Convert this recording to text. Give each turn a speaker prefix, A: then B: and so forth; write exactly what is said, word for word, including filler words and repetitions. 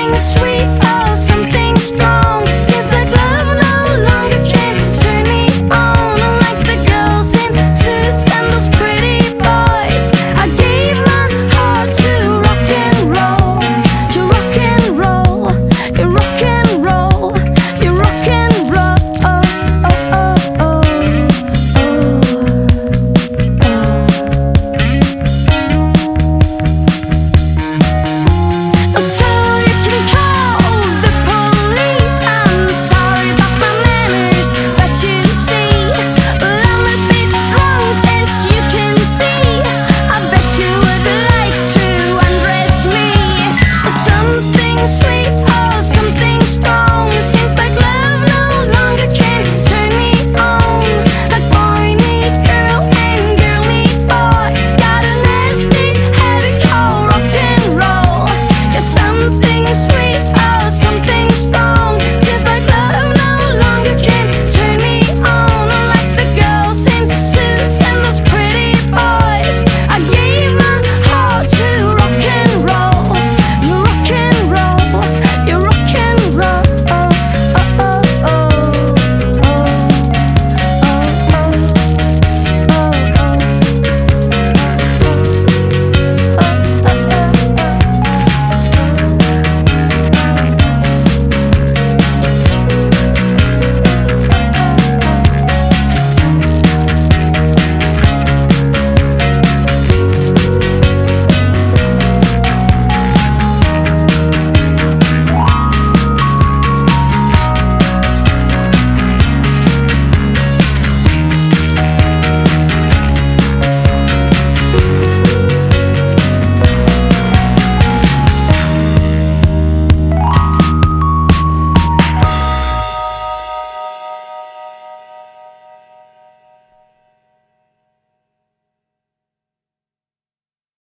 A: something sweet or something strong. Seems like love no longer can turn me on. Unlike the girls in suits and those pretty boys, I gave my heart to rock and roll, to rock and roll, to rock and roll, to rock and roll. Oh, oh, oh, oh, oh. So you can call the police. I'm sorry about my manners, but you see, well, I'm a bit drunk, as you can see. I bet you would like to undress me. Something sweet